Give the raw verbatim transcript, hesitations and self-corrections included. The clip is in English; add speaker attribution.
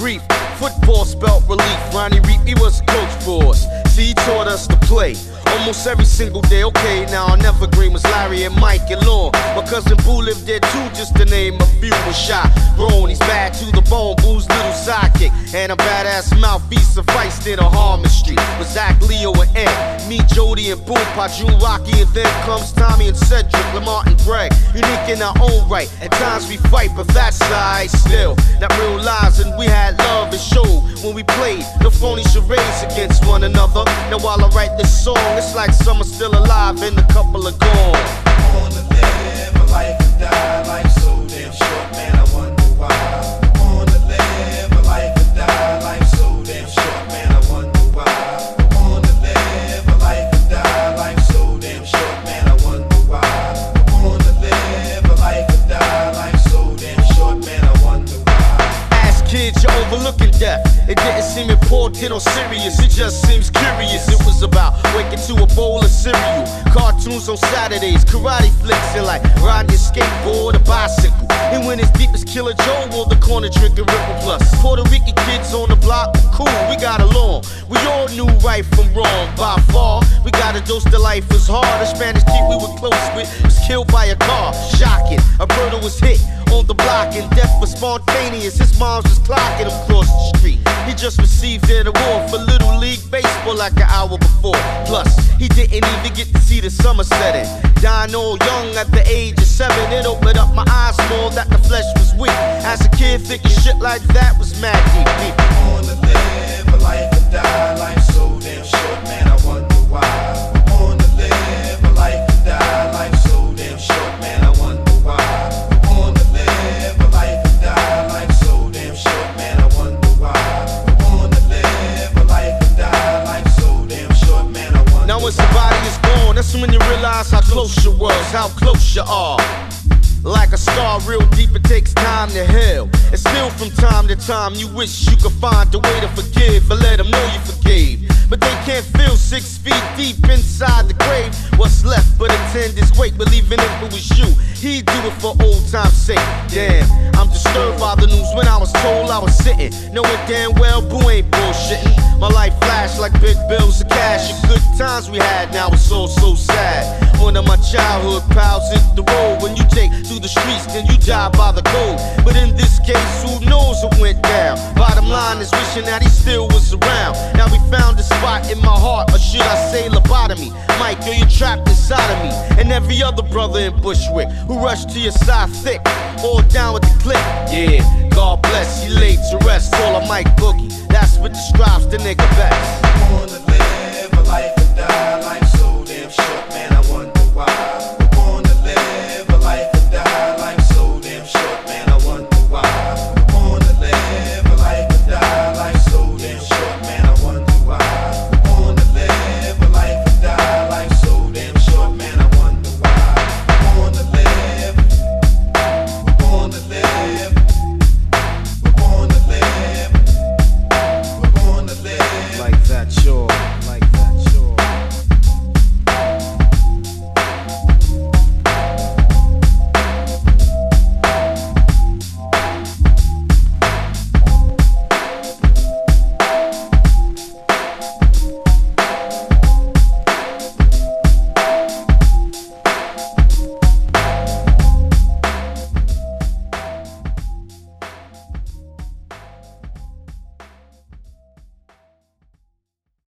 Speaker 1: grief. Football spelt relief. Ronnie Reed, he was a coach for us. See, he taught us to play almost every single day. Okay, now our evergreen was Larry and Mike and Lon. My cousin Boo lived there too, just to name a few. Was shot, grown, he's bad to the bone. Boo's little sidekick and a badass mouthpiece sufficed in a Harmon Street. With Zach, Leo, and Ed, me, Jody, and Boo, Pajul, Rocky, and then comes Tommy and Cedric, Lamar and Greg. Unique in our own right. At times we fight, but that's alright still. Not real lies, and we had love and showed when we played the phony charades against one another. Now while I write this song, it's like some are still alive and a couple are gone.
Speaker 2: I wanna live a life and die. Life's so damn short, man, I wonder why. I wanna live a life and die. Life's so damn short, man, I wonder why. I wanna live a life and die. Life's so damn short, man, I wonder why. I wanna live a life and die. Life's so damn short, man, I wonder why.
Speaker 1: As kids, you're overlooking death. It didn't seem important or serious, it just seems curious. It was about waking to a bowl of cereal, cartoons on Saturdays, karate flicks, and like riding a skateboard or bicycle. And when it's deep as Killer Joe on the corner drinking Ripple Plus. Puerto Rican kids on the block were cool, we got along. We all knew right from wrong by far. We got a dose to life was hard. A Spanish kid we were close with was killed by a car. Shocking, a bird was hit on the block and death was spontaneous. His mom's was clocking him across the street. He just received an award for Little League Baseball like an hour before. Plus, he didn't even get to see the summer setting. Dying all young at the age of seven. It opened up my eyes more that the flesh was weak. As a kid, thinking shit like that was mad deep. deep.
Speaker 2: I wanna live a life and die. Life's so damn short, man, I wonder why. I wanna live a life and die. Life's so damn short, man, I wonder why. I wanna live a life and die. Life's so damn short, man, I wonder why. I wanna live a life and die. Life's so damn short, man, I wonder.
Speaker 1: Now when somebody is gone, that's when you realize how close you was, how close you are. Like a scar real deep, it takes time to heal. And still from time to time you wish you could find a way to forgive or let them know you forgave. But they can't feel six feet deep inside the grave. What's left but a tender's weight, believing if it was you, he'd do it for old time's sake. Damn, I'm disturbed by the news when I was told I was sitting, knowing damn well Boo ain't bullshitting. My life flashed like big bills of cash and good times we had, now it's all so sad. One of my childhood pals hit the road. When you take to the streets, then you die by the code. But in this case, who knows what went down? Bottom line is wishing that he still was around. Now we found a spot in my heart, or should I say lobotomy. Mike, yo, you're trapped inside of me. And every other brother in Bushwick who rushed to your side thick, all down with the click. Yeah, God bless, he laid to rest. Call him Mike Boogie, that's what describes the nigga best.